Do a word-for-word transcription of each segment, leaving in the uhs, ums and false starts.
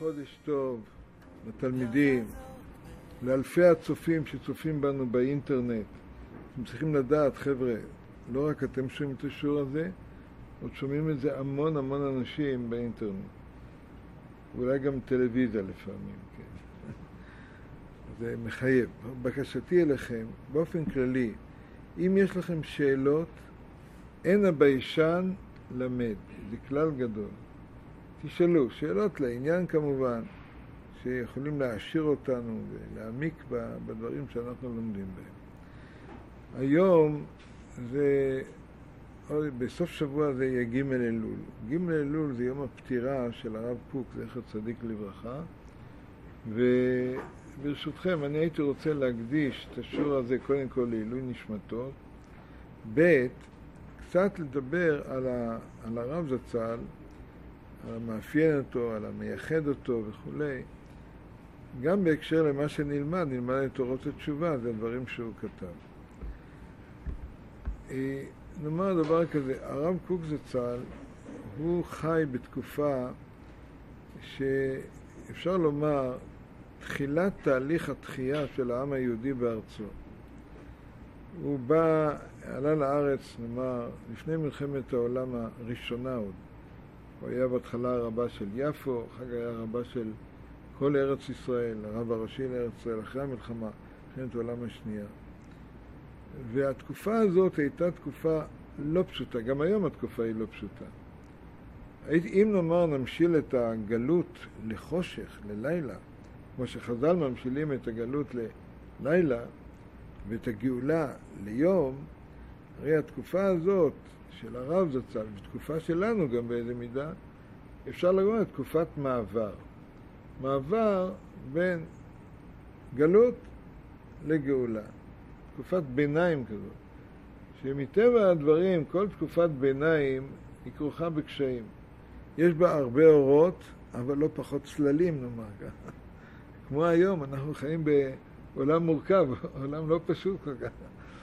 חודש טוב לתלמידים, לאלפי הצופים שצופים בנו באינטרנט. אתם צריכים לדעת, חבר'ה, לא רק אתם שומעים את השיעור הזה, עוד שומעים את זה המון המון אנשים באינטרנט. ואולי גם טלוויזיה לפעמים, כן. זה מחייב. בקשתי אליכם, באופן כללי, אם יש לכם שאלות, אין הביישן למד. זה כלל גדול. תשאלו, שאלות לעניין כמובן, שיכולים להעשיר אותנו ולהעמיק בדברים שאנחנו לומדים בהם. היום זה, בסוף שבוע זה יהיה ג' אלול. ג' אלול זה יום הפטירה של הרב קוק, זכר צדיק לברכה, וברשותכם אני הייתי רוצה להקדיש את השיעור הזה קודם כל לעילוי נשמתו, ב' קצת לדבר על, ה, על הרב זצ"ל, על המאפיין אותו, על המייחד אותו וכו'. גם בהקשר למה שנלמד, נלמד את תורות התשובה, זה הדברים שהוא כתב. נאמר דבר כזה, הרב קוק זצ"ל, הוא חי בתקופה שאפשר לומר, תחילת תהליך התחייה של העם היהודי בארצו. הוא בא, עלה לארץ, נאמר, לפני מלחמת העולם הראשונה עוד. הוא היה בהתחלה הרבה של יפו, אחר כך היה הרבה של כל ארץ ישראל, הרב הראשי לארץ ישראל, אחרי המלחמה, מלחמת העולם השנייה. והתקופה הזאת הייתה תקופה לא פשוטה, גם היום התקופה היא לא פשוטה. אם נאמר נמשיל את הגלות לחושך, ללילה, כמו שחז"ל ממשילים את הגלות ללילה, ואת הגאולה ליום, הרי התקופה הזאת של הרב זצ"ל, בתקופה שלנו גם באיזה מידה, אפשר לראות תקופת מעבר. מעבר בין גלות לגאולה. תקופת ביניים כזאת. שמטבע הדברים, כל תקופת ביניים היא כרוכה בקשיים. יש בה הרבה אורות, אבל לא פחות צללים, נאמר ככה. כמו היום, אנחנו חיים בעולם מורכב, עולם לא פשוט כל כך.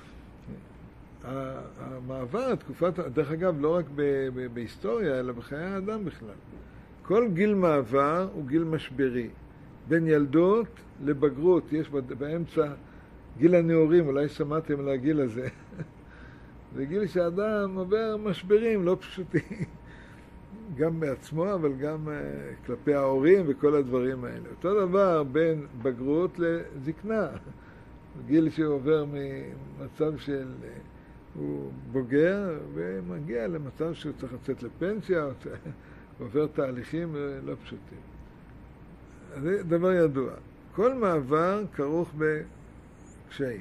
המעבר, תקופת, דרך אגב, לא רק ב- ב- בהיסטוריה, אלא בחיי האדם בכלל. כל גיל מעבר הוא גיל משברי. בין ילדות לבגרות, יש באמצע גיל הנעורים, אולי שמעתם על הגיל הזה. זה גיל שאדם עובר משברים לא פשוטים. גם בעצמו, אבל גם כלפי ההורים וכל הדברים האלה. אותו דבר בין בגרות לזקנה. גיל שעובר ממצב של הוא בוגר ומגיע למצב שהוא צריך לצאת לפנסיה, הוא עובר תהליכים לא פשוטים. זה דבר ידוע. כל מעבר כרוך בקשיים.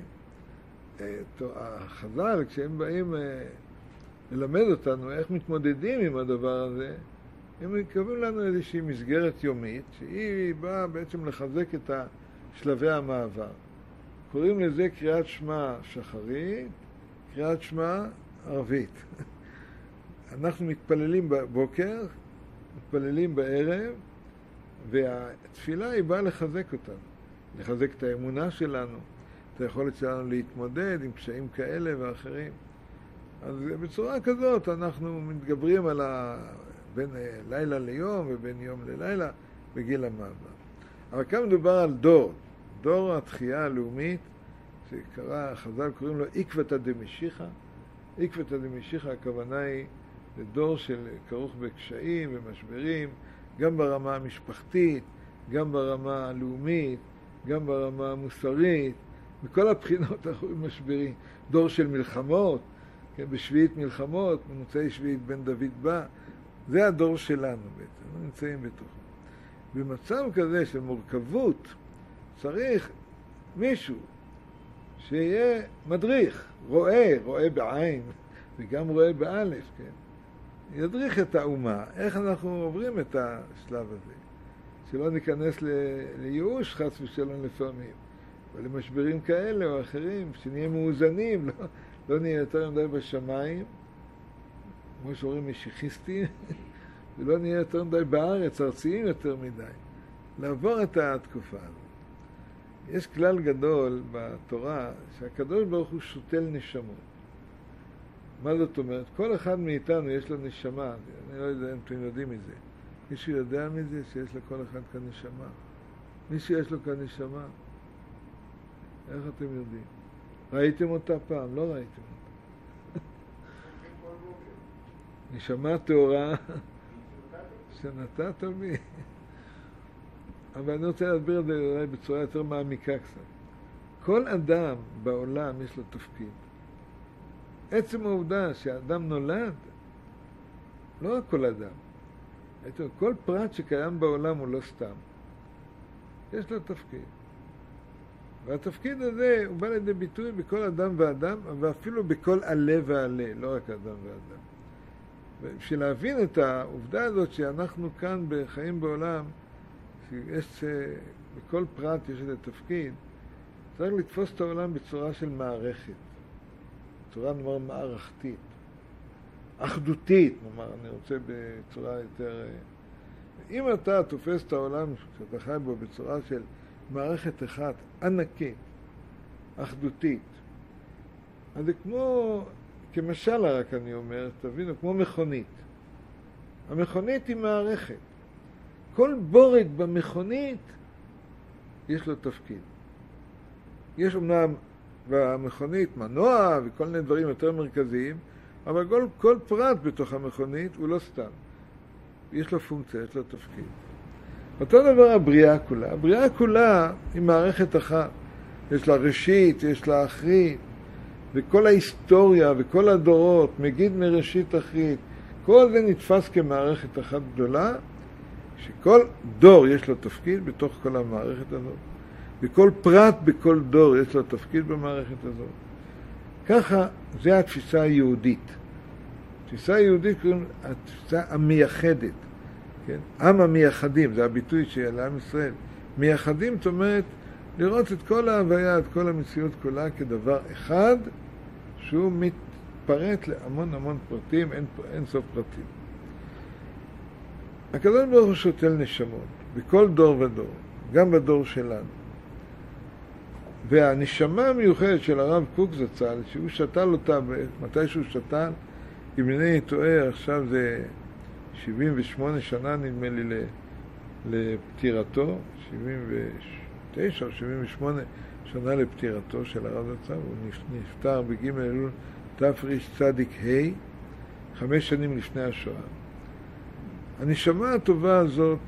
החז"ל, כשהם באים ללמד אותנו איך מתמודדים עם הדבר הזה, הם מקבלים לנו איזושהי מסגרת יומית, שהיא באה בעצם לחזק את שלבי המעבר. קוראים לזה קריאת שמע שחרית, קריאת שמע ערבית. אנחנו מתפללים בבוקר, מתפללים בערב, והתפילה היא באה לחזק אותנו, לחזק את האמונה שלנו, את היכולת שלנו להתמודד עם קשיים כאלה ואחרים. אז בצורה כזאת אנחנו מתגברים על ה... בין לילה ליום ובין יום ללילה בגיל המעבר. אבל כאן מדובר על דור, דור התחייה הלאומית, שקרא, חז"ל קוראים לו עקבתא דמשיחא. עקבתא דמשיחא, הכוונה היא לדור של כרוך בקשיים ומשברים, גם ברמה המשפחתית, גם ברמה הלאומית, גם ברמה המוסרית, מכל הבחינות אנחנו משברים. דור של מלחמות, כן, בשביעית מלחמות, ממוצאי שביעית בן דוד בא, זה הדור שלנו בעצם, אנחנו נמצאים בתוכו. במצב כזה של מורכבות, צריך מישהו שיהיה מדריך, רואה, רואה בעין, וגם רואה באלף, כן? ידריך את האומה, איך אנחנו עוברים את השלב הזה. שלא ניכנס לייאוש חס ושלום לפעמים, אבל למשברים כאלה או אחרים, שנהיה מאוזנים, לא, לא נהיה יותר מדי בשמיים, כמו שאומרים משיחיסטים, ולא נהיה יותר מדי בארץ, ארציים יותר מדי. לעבור את התקופה הזאת. יש כלל גדול בתורה שהקדוש ברוך הוא שותל נשמות. מה זאת אומרת? כל אחד מאיתנו יש לו נשמה, אני לא יודע אם אתם יודעים מזה. מישהו יודע מזה שיש לכל אחד כאן נשמה? מי שיש לו כאן נשמה? איך אתם יודעים? ראיתם אותה פעם? לא ראיתם אותה. נשמה טהורה שנתת בי. אבל אני רוצה להסביר את זה אולי בצורה יותר מעמיקה קצת. כל אדם בעולם יש לו תפקיד. עצם העובדה שהאדם נולד, לא רק כל אדם. כל פרט שקיים בעולם הוא לא סתם. יש לו תפקיד. והתפקיד הזה הוא בא לידי ביטוי בכל אדם ואדם, ואפילו בכל עלה ועלה, לא רק אדם ואדם. ובשביל להבין את העובדה הזאת שאנחנו כאן בחיים בעולם, שיש, בכל פרט יש איזה תפקיד, צריך לתפוס את העולם בצורה של מערכת. בצורה נאמר מערכתית. אחדותית, נאמר, אני רוצה בצורה יותר... אם אתה תופס את העולם שאתה חי בו בצורה של מערכת אחת ענקית, אחדותית, אז זה כמו, כמשל רק אני אומר, תבינו, כמו מכונית. המכונית היא מערכת. כל בורג במכונית יש לו תפקיד. יש אומנם במכונית מנוע וכל מיני דברים יותר מרכזיים, אבל כל, כל פרט בתוך המכונית הוא לא סתם. יש לו פונקציה, יש לו תפקיד. אותו דבר הבריאה כולה. הבריאה כולה היא מערכת אחת. יש לה ראשית, יש לה אחרית, וכל ההיסטוריה וכל הדורות, מגיד מראשית אחרית, כל זה נתפס כמערכת אחת גדולה, שכל דור יש לו תפקיד בתוך כל המערכת הזאת, וכל פרט בכל דור יש לו תפקיד במערכת הזאת. ככה, זה התפיסה היהודית. התפיסה היהודית קוראים התפיסה המייחדת. כן? עם המייחדים, זה הביטוי של עם ישראל. מייחדים, זאת אומרת, לראות את כל ההוויה, את כל המציאות כולה כדבר אחד, שהוא מתפרט להמון המון פרטים, אין, אין סוף פרטים. הקדוש ברוך הוא שותל נשמות, בכל דור ודור, גם בדור שלנו. והנשמה המיוחדת של הרב קוק זצ"ל, שהוא שתל אותה, מתי שהוא שתל, אם אינני טועה, עכשיו זה שבעים ושמונה שנה נדמה לי לפטירתו, שבעים ותשע או שבעים ושמונה שנה לפטירתו של הרב זצ"ל, הוא נפטר בג' אלול תרצ"ה, חמש שנים לפני השואה. הנשמה הטובה הזאת,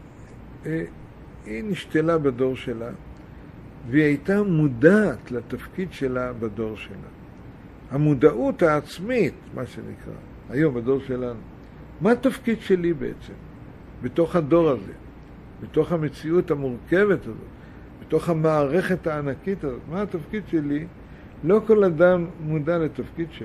היא נשתלה בדור שלה, והיא הייתה מודעת לתפקיד שלה בדור שלה. המודעות העצמית, מה שנקרא, היום בדור שלנו, מה התפקיד שלי בעצם, בתוך הדור הזה, בתוך המציאות המורכבת הזאת, בתוך המערכת הענקית הזאת, מה התפקיד שלי? לא כל אדם מודע לתפקיד שלו.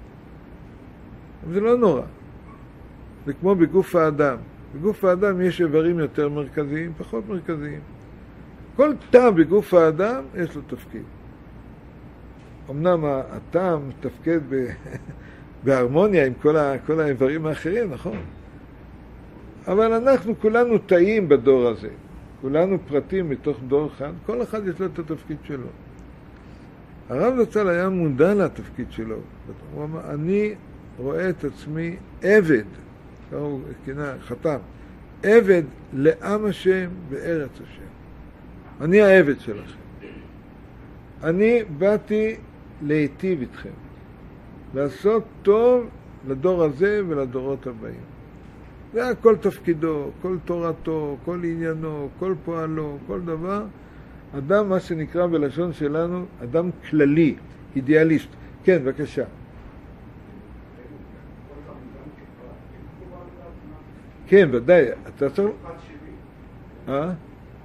זה לא נורא. זה כמו בגוף האדם. בגוף האדם יש איברים יותר מרכזיים, פחות מרכזיים. כל תא בגוף האדם יש לו תפקיד. אמנם התא מתפקד בהרמוניה עם כל, ה, כל האיברים האחרים, נכון? אבל אנחנו כולנו תאים בדור הזה. כולנו פרטים מתוך דור אחד, כל אחד יש לו את התפקיד שלו. הרב זצ"ל היה מודע לתפקיד שלו. הוא אמר, אני רואה את עצמי עבד, הוא כינה, חתם, עבד לעם השם בארץ השם. אני העבד שלכם. אני באתי להיטיב איתכם, לעשות טוב לדור הזה ולדורות הבאים. זה היה כל תפקידו, כל תורתו, כל עניינו, כל פועלו, כל דבר. אדם, מה שנקרא בלשון שלנו, אדם כללי, אידיאליסט. כן, בבקשה. כן, ודאי. אתה צריך... אה?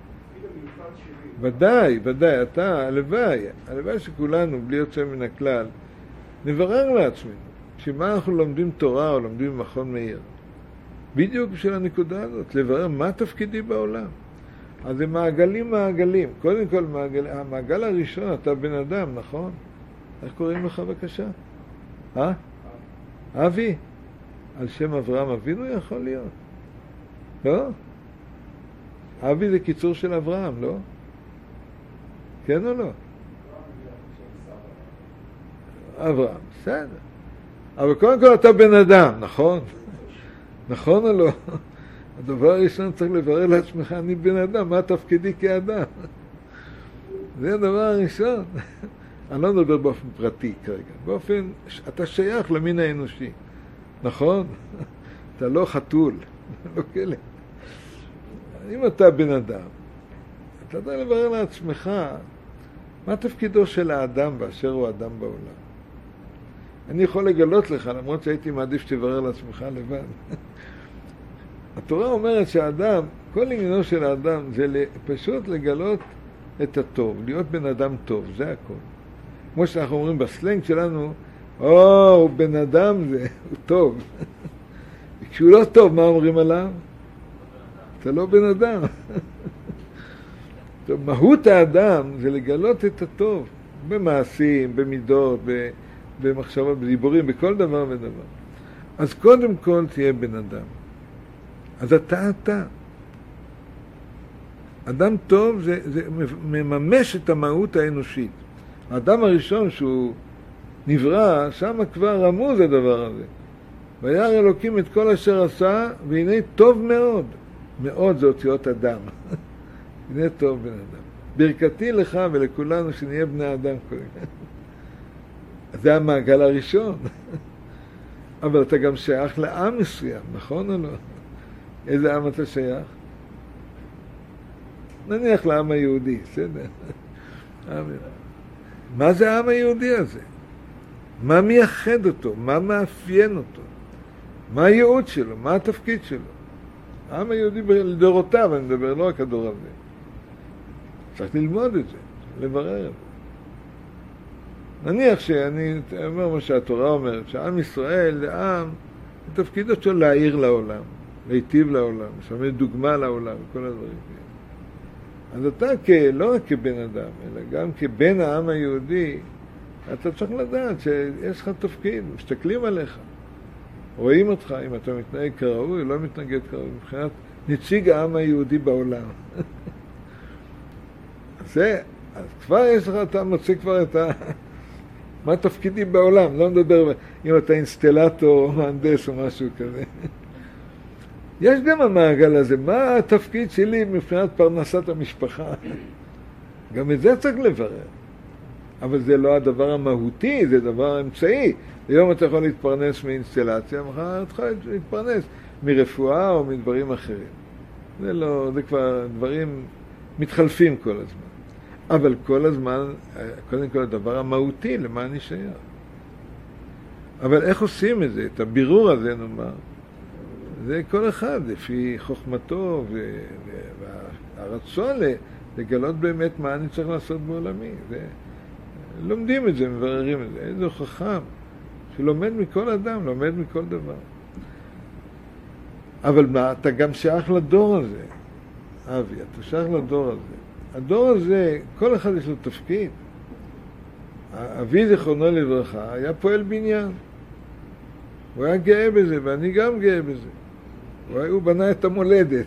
ודאי, ודאי. אתה, הלוואי. הלוואי שכולנו, בלי יוצא מן הכלל, נברר לעצמנו, שמה אנחנו לומדים תורה או לומדים במכון מאיר. בדיוק בשביל הנקודה הזאת, לברר מה תפקידי בעולם. אז זה מעגלים מעגלים. קודם כל, מעגל, המעגל הראשון, אתה בן אדם, נכון? איך קוראים לך בבקשה? אה? אבי? על שם אברהם אבינו יכול להיות? לא? אבי זה קיצור של אברהם, לא? כן או לא? אברהם, בסדר. אבל קודם כל אתה בן אדם, נכון? נכון או לא? הדבר הראשון צריך לברר לעצמך, אני בן אדם, מה תפקידי כאדם? זה הדבר הראשון. אני לא מדבר באופן פרטי כרגע, באופן, אתה שייך למין האנושי, נכון? אתה לא חתול, לא כלב. אם אתה בן אדם, אתה יודע לברר לעצמך, מה תפקידו של האדם באשר הוא אדם בעולם? אני יכול לגלות לך, למרות שהייתי מעדיף שתברר לעצמך לבד. התורה אומרת שהאדם, כל עניינו של האדם זה פשוט לגלות את הטוב, להיות בן אדם טוב, זה הכל. כמו שאנחנו אומרים בסלנג שלנו, או, הוא בן אדם, זה, הוא טוב. וכשהוא לא טוב, מה אומרים עליו? אתה לא בן אדם. טוב, מהות האדם זה לגלות את הטוב, במעשים, במידות, במחשבות, בדיבורים, בכל דבר ודבר. אז קודם כל תהיה בן אדם. אז אתה אתה. אדם טוב זה, זה מממש את המהות האנושית. האדם הראשון שהוא נברא, שם כבר רמוז הדבר הזה. וירא אלוקים את כל אשר עשה, והנה טוב מאוד. מאוד זה אותיות אדם. הנה טוב בן אדם. ברכתי לך ולכולנו שנהיה בני אדם קודם. זה המעגל הראשון. אבל אתה גם שייך לעם מסוים, נכון או לא? איזה עם אתה שייך? נניח לעם היהודי, בסדר? מה זה העם היהודי הזה? מה מייחד אותו? מה מאפיין אותו? מה הייעוד שלו? מה התפקיד שלו? העם היהודי לדורותיו, אני מדבר לא רק הדור הזה. צריך ללמוד את זה, לברר את זה. נניח שאני אומר מה שהתורה אומרת, שעם ישראל זה עם, התפקיד שלו להעיר לעולם, להיטיב לעולם, לשמש דוגמה לעולם, וכל הדברים האלה. אז אתה כ, לא רק כבן אדם, אלא גם כבן העם היהודי, אתה צריך לדעת שיש לך תפקיד, מסתכלים עליך, רואים אותך, אם אתה מתנהג כראוי, לא מתנגד כראוי, מבחינת נציג העם היהודי בעולם. זה, אז כבר יש לך, אתה מוצא כבר את ה... מה תפקידי בעולם? לא מדבר אם אתה אינסטלטור או מהנדס או משהו כזה. יש גם המעגל הזה, מה התפקיד שלי מבחינת פרנסת המשפחה? גם את זה צריך לברר. אבל זה לא הדבר המהותי, זה דבר אמצעי. היום אתה יכול להתפרנס מאינסטלציה, מחר אתה יכול להתפרנס מרפואה או מדברים אחרים. זה לא, זה כבר דברים מתחלפים כל הזמן. אבל כל הזמן, קודם כל הדבר המהותי, למה אני שייך. אבל איך עושים את זה? את הבירור הזה נאמר. זה כל אחד, לפי חוכמתו והרצון לגלות באמת מה אני צריך לעשות בעולמי. זה, לומדים את זה, מבררים את זה. איזה חכם שלומד מכל אדם, לומד מכל דבר. אבל מה, אתה גם שייך לדור הזה. אבי, אתה שייך לדור הזה. הדור הזה, כל אחד יש לו תפקיד. אבי זיכרונו לברכה היה פועל בניין. הוא היה גאה בזה, ואני גם גאה בזה. הוא, הוא בנה את המולדת.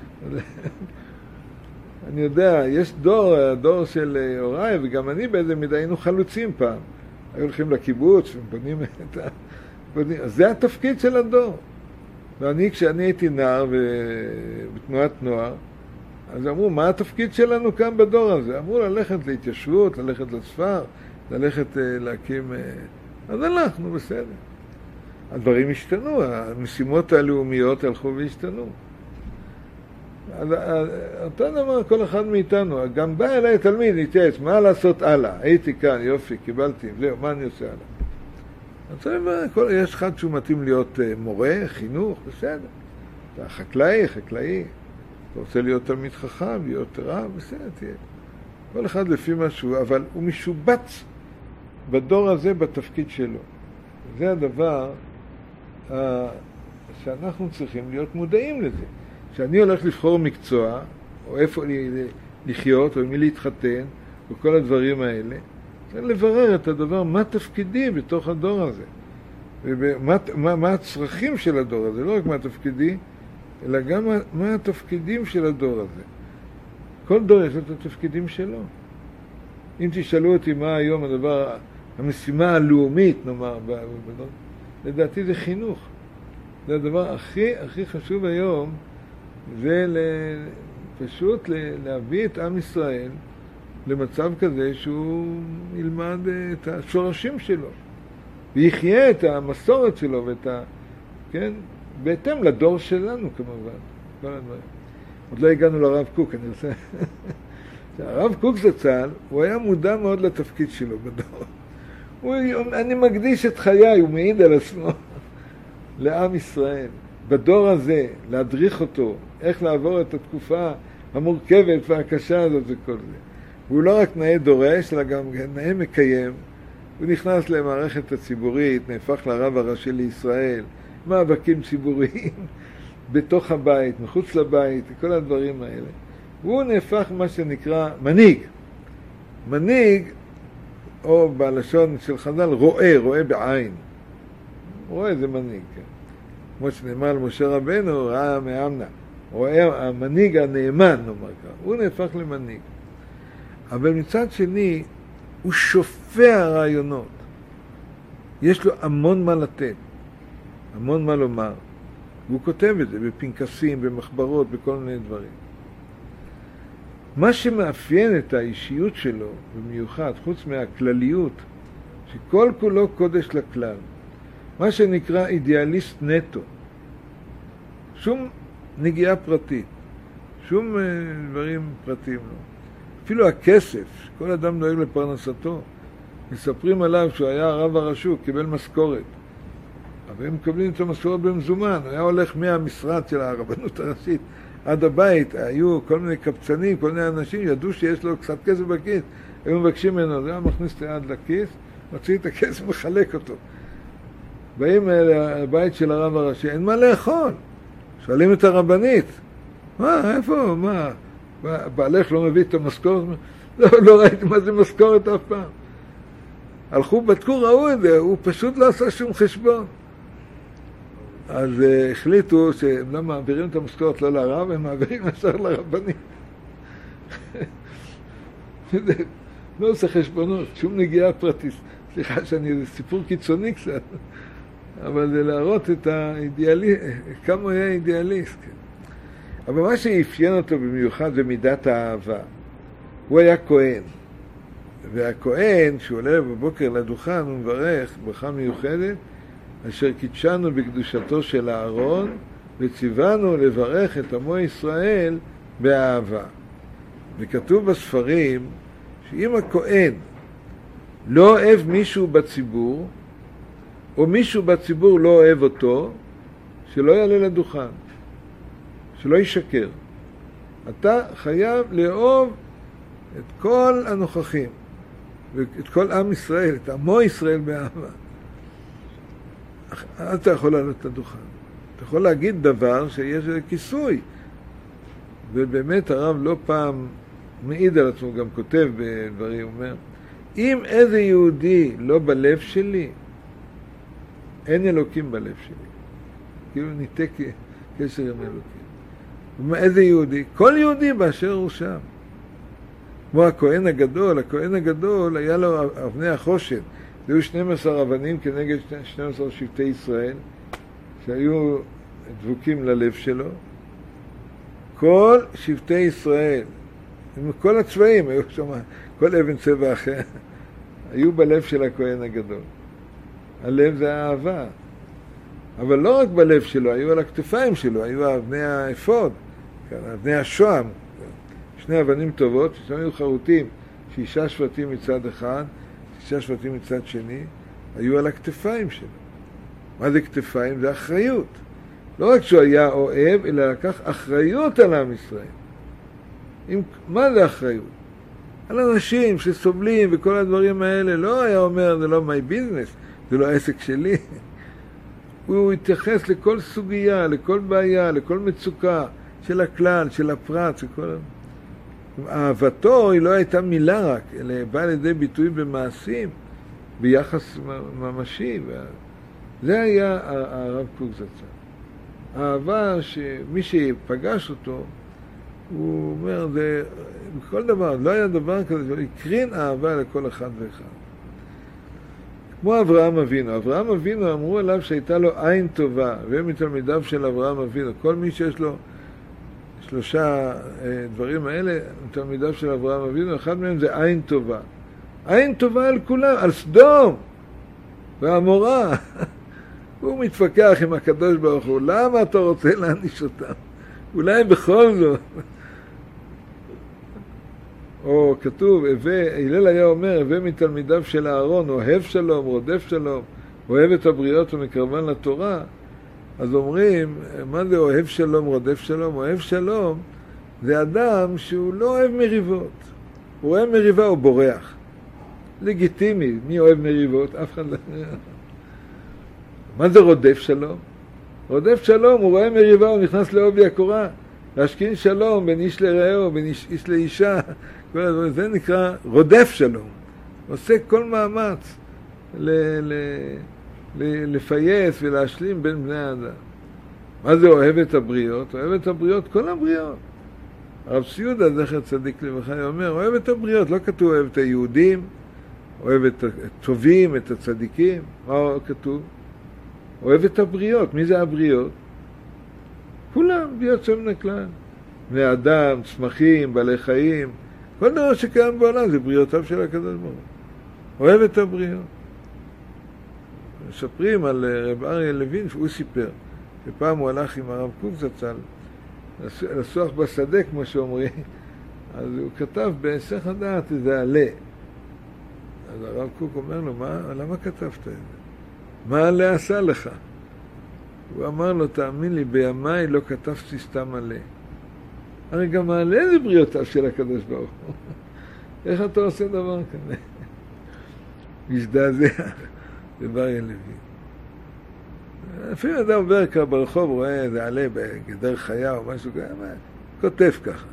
אני יודע, יש דור, הדור של הוריי, וגם אני באיזה מידה היינו חלוצים פעם. היו הולכים לקיבוץ ובונים את ה... אז זה התפקיד של הדור. ואני, כשאני הייתי נער בתנועת נוער, אז אמרו, מה התפקיד שלנו כאן בדור הזה? אמרו, ללכת להתיישבות, ללכת לספר, ללכת להקים... אז הלכנו, בסדר. הדברים השתנו, המשימות הלאומיות הלכו והשתנו. אז אותו דבר כל אחד מאיתנו, גם בא אליי תלמיד, נתייעץ, מה לעשות הלאה? הייתי כאן, יופי, קיבלתי, זהו, מה אני עושה הלאה? אז יש אחד שהוא מתאים להיות מורה, חינוך, בסדר. אתה חקלאי, חקלאי. אתה רוצה להיות תלמיד חכם, להיות רב, בסדר, תהיה. כל אחד לפי משהו, אבל הוא משובץ בדור הזה בתפקיד שלו. זה הדבר uh, שאנחנו צריכים להיות מודעים לזה. כשאני הולך לבחור מקצוע, או איפה לחיות, או עם מי להתחתן, או כל הדברים האלה, צריך לברר את הדבר, מה תפקידי בתוך הדור הזה. ומה, מה, מה הצרכים של הדור הזה, לא רק מה תפקידי, אלא גם מה, מה התפקידים של הדור הזה. כל דור יש את התפקידים שלו. אם תשאלו אותי מה היום הדבר, המשימה הלאומית, נאמר, לדעתי זה חינוך. זה הדבר הכי, הכי חשוב היום, זה פשוט להביא את עם ישראל למצב כזה שהוא ילמד את השורשים שלו, ויחיה את המסורת שלו, ואת ה... כן? בהתאם לדור שלנו כמובן, כל הדברים. עוד לא הגענו לרב קוק, אני רוצה... הרב קוק זצ"ל, הוא היה מודע מאוד לתפקיד שלו בדור. הוא, אני מקדיש את חיי, הוא מעיד על עצמו, לעם ישראל. בדור הזה, להדריך אותו, איך לעבור את התקופה המורכבת והקשה הזאת וכל זה. והוא לא רק נאה דורש, אלא גם נאה מקיים. הוא נכנס למערכת הציבורית, נהפך לרב הראשי לישראל, מאבקים ציבוריים, בתוך הבית, מחוץ לבית, כל הדברים האלה. והוא נהפך מה שנקרא מנהיג. מנהיג, או בלשון של חז"ל, רואה, רואה בעין. רואה זה מנהיג, כן. כמו שנאמר על משה רבנו, ראה מאמנה. רואה המנהיג הנאמן, נאמר כך. הוא נהפך למנהיג. אבל מצד שני, הוא שופע רעיונות. יש לו המון מה לתת, המון מה לומר. והוא כותב את זה בפנקסים, במחברות, בכל מיני דברים. מה שמאפיין את האישיות שלו, במיוחד, חוץ מהכלליות, שכל כולו קודש לכלל, מה שנקרא אידיאליסט נטו, שום נגיעה פרטית, שום דברים פרטיים לא. אפילו הכסף, כל אדם דואג לפרנסתו, מספרים עליו שהוא היה הרב הראשי, קיבל משכורת, אבל הם מקבלים את המשכורת במזומן, הוא היה הולך מהמשרד של הרבנות הראשית עד הבית, היו כל מיני קבצנים, כל מיני אנשים, ידעו שיש לו קצת כסף בכיס, היו מבקשים ממנו, זה היה מכניס את היד לכיס, מוציא את הכסף ומחלק אותו. באים לבית של הרב הראשי, אין מה לאכול. שואלים את הרבנית, מה, איפה, מה, בעלך לא מביא את המשכורת? לא, לא ראיתי מה זה משכורת אף פעם. הלכו, בדקו, ראו את זה, הוא פשוט לא עשה שום חשבון. אז uh, החליטו שהם לא מעבירים את המשכורת לא לרב, הם מעבירים ישר לרבנית. לא עושה חשבונות, שום נגיעה פרטית. סליחה שאני, זה סיפור קיצוני קצת, אבל זה להראות את האידיאליסט, כמה הוא היה אידיאליסט. כן. אבל מה שאפיין אותו במיוחד זה מידת האהבה. הוא היה כהן, והכהן, שהוא עולה בבוקר לדוכן, הוא מברך ברכה מיוחדת, אשר קידשנו בקדושתו של הארון, וציוונו לברך את עמו ישראל באהבה. וכתוב בספרים, שאם הכהן לא אוהב מישהו בציבור, או מישהו בציבור לא אוהב אותו, שלא יעלה לדוכן, שלא ישקר. אתה חייב לאהוב את כל הנוכחים, ואת כל עם ישראל, את עמו ישראל באהבה. אז אתה יכול לעלות לדוכן. אתה יכול להגיד דבר שיש כיסוי. ובאמת הרב לא פעם מעיד על עצמו, גם כותב בדברים, הוא אומר, אם איזה יהודי לא בלב שלי, אין אלוקים בלב שלי. כאילו ניתק קשר עם אלוקים. איזה יהודי? כל יהודי באשר הוא שם. כמו הכהן הגדול, הכהן הגדול היה לו אבני החושן. היו שנים עשר אבנים כנגד שנים עשר שבטי ישראל, שהיו דבוקים ללב שלו. כל שבטי ישראל, עם כל הצבעים, היו שם, כל אבן צבע אחר, היו בלב של הכהן הגדול. הלב זה האהבה. אבל לא רק בלב שלו, היו על הכתפיים שלו, היו אבני האפוד, אבני השוהם, שני אבנים טובות, ששם היו חרוטים, שישה שבטים מצד אחד, שישה שבטים מצד שני, היו על הכתפיים שלו. מה זה כתפיים? זה אחריות. לא רק שהוא היה אוהב, אלא לקח אחריות על עם ישראל. עם, מה זה אחריות? על אנשים שסובלים וכל הדברים האלה, לא היה אומר, זה לא my business, זה לא העסק שלי. הוא התייחס לכל סוגיה, לכל בעיה, לכל מצוקה של הכלל, של הפרט, של כל... אהבתו היא לא הייתה מילה רק, אלא באה לידי ביטוי במעשים, ביחס ממשי. זה היה הרב קוק זצ"ל. אהבה שמי שפגש אותו, הוא אומר, זה בכל דבר, לא היה דבר כזה, הוא הקרין אהבה לכל אחד ואחד. כמו אברהם אבינו. אברהם אבינו אמרו עליו שהייתה לו עין טובה, והם מתלמידיו של אברהם אבינו. כל מי שיש לו שלושה דברים האלה, תלמידיו של אברהם אבינו, אחד מהם זה עין טובה. עין טובה על כולם, על סדום והמורה. הוא מתפקח עם הקדוש ברוך הוא, למה אתה רוצה להעניש אותם? אולי בכל זאת. או כתוב, הלל היה אומר, הווה מתלמידיו של אהרון, אוהב שלום, רודף שלום, אוהב את הבריות ומקרבן לתורה. אז אומרים, מה זה אוהב שלום, רודף שלום? אוהב שלום זה אדם שהוא לא אוהב מריבות. הוא אוהב מריבה, הוא בורח. לגיטימי, מי אוהב מריבות? אף אחד לא... מה זה רודף שלום? רודף שלום, הוא רואה מריבה, הוא נכנס לעובי הקורה. להשכין שלום בין איש לרעהו, בין איש, איש לאישה. זה נקרא רודף שלום. עושה כל מאמץ ל... ל... לפייס ולהשלים בין בני האדם. מה זה אוהב את הבריות? אוהב את הבריות, כל הבריות. הרב סיודה, זכר צדיק לברכה, אומר, אוהב את הבריות, לא כתוב אוהב את היהודים, אוהב את הטובים, את הצדיקים. מה כתוב? אוהב את הבריות. מי זה הבריות? כולם, בלי יוצא מן הכלל. בני אדם, צמחים, בעלי חיים, כל דבר שקיים בעולם זה בריאותיו של הקדוש ברוך הוא. אוהב את הבריות. מספרים על רב אריה לוין, שהוא סיפר, שפעם הוא הלך עם הרב קוק זצ"ל, לסוח בשדה, כמו שאומרים, אז הוא כתב בהיסח הדעת איזה עלה. אז הרב קוק אומר לו, מה, למה כתבת את זה? מה עלה עשה לך? הוא אמר לו, תאמין לי, בימיי לא כתבתי סתם עלה. הרי גם העלה זה בריאותיו של הקדוש ברוך הוא. איך אתה עושה דבר כזה? משדעזע. רב אריה לוין. לפעמים אדם עובר ככה ברחוב, רואה איזה עלה בגדר חיה או משהו כזה, כותב ככה.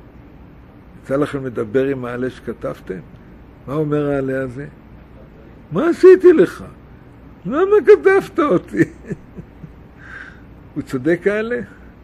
יצא לכם לדבר עם העלה שכתבתם? מה אומר העלה הזה? מה עשיתי לך? למה כתבת אותי? הוא צודק העלה?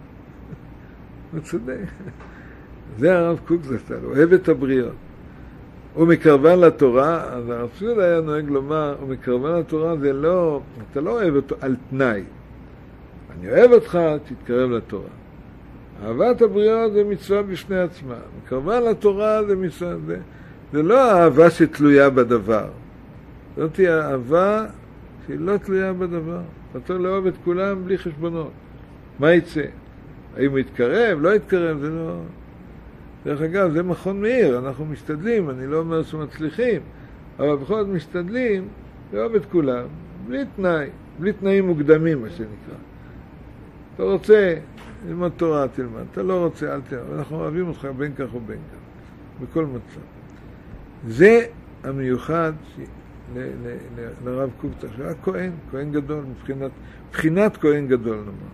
הוא צודק. זה הרב קוק זצ"ל, הוא אוהב את הבריות. הוא מקרבן לתורה, אז הרב סיודה היה נוהג לומר, הוא מקרבן לתורה זה לא, אתה לא אוהב אותו על תנאי. אני אוהב אותך, תתקרב לתורה. אהבת הבריות זה מצווה בפני עצמה. מקרבן לתורה זה מצווה, זה, זה לא האהבה שתלויה בדבר. זאת היא האהבה שהיא לא תלויה בדבר. אתה צריך לאהוב את כולם בלי חשבונות. מה יצא? האם הוא יתקרב? לא יתקרב? זה לא... דרך אגב, זה מכון מאיר, אנחנו משתדלים, אני לא אומר שמצליחים, אבל בכל זאת משתדלים לאהוב את כולם, בלי תנאי, בלי תנאים מוקדמים, מה שנקרא. אתה רוצה ללמוד תורה, תלמד, אתה לא רוצה, אל תלמד, אנחנו אוהבים אותך בין כך ובין כך, בכל מצב. זה המיוחד ל- ל- ל- לרב קוק, שהיה כהן, כהן גדול, מבחינת, מבחינת כהן גדול נאמר.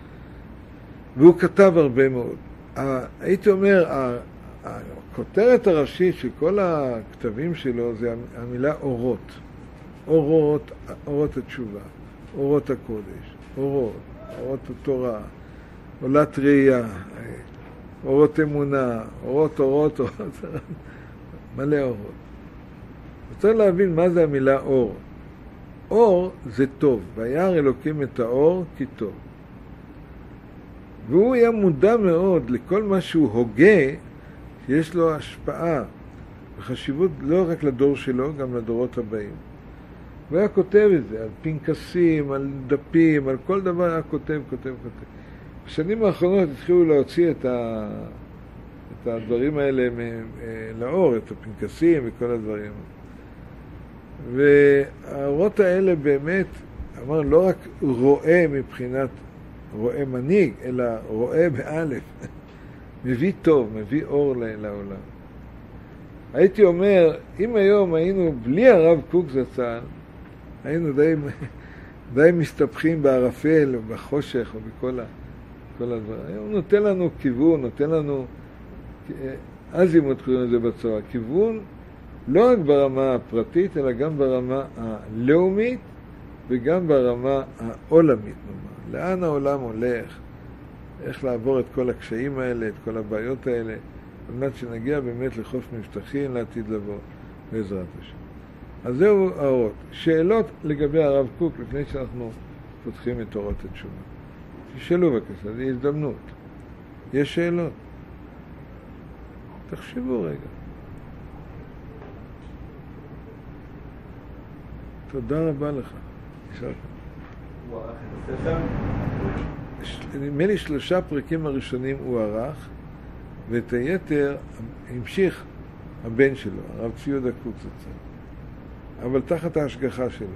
והוא כתב הרבה מאוד. הייתי אומר, הכותרת הראשית של כל הכתבים שלו זה המילה אורות. אורות, אורות התשובה, אורות הקודש, אורות, אורות התורה, עולת ראייה, אורות אמונה, אורות, אורות, אורות, מלא אורות. צריך להבין מה זה המילה אור. אור זה טוב, וירא אלוקים את האור כי טוב. והוא היה מודע מאוד לכל מה שהוא הוגה, שיש לו השפעה וחשיבות לא רק לדור שלו, גם לדורות הבאים. הוא היה כותב את זה, על פנקסים, על דפים, על כל דבר היה כותב, כותב, כותב. בשנים האחרונות התחילו להוציא את, ה... את הדברים האלה לאור, את הפנקסים וכל הדברים. והאורות האלה באמת, אמר, לא רק רואה מבחינת רואה מנהיג, אלא רואה באלף. מביא טוב, מביא אור לעולם. הייתי אומר, אם היום היינו בלי הרב קוק זצ"ל, היינו די, די מסתבכים בערפל או בחושך או בכל ה, כל הדברים. הוא נותן לנו כיוון, נותן לנו, אז אם קוראים לזה בצורה, כיוון לא רק ברמה הפרטית, אלא גם ברמה הלאומית וגם ברמה העולמית. לאן העולם הולך, איך לעבור את כל הקשיים האלה, את כל הבעיות האלה, על מנת שנגיע באמת לחוף מבטחים לעתיד לבוא, בעזרת השם. אז זהו האורות. שאלות לגבי הרב קוק לפני שאנחנו פותחים את אורות התשובה. תשאלו בבקשה, זו הזדמנות. יש שאלות? תחשבו רגע. תודה רבה לך. הוא ערך את הספר? נדמה לי שלושה פרקים הראשונים הוא ערך, ואת היתר המשיך הבן שלו, הרב צבי יהודה קוצצר, אבל תחת ההשגחה שלו.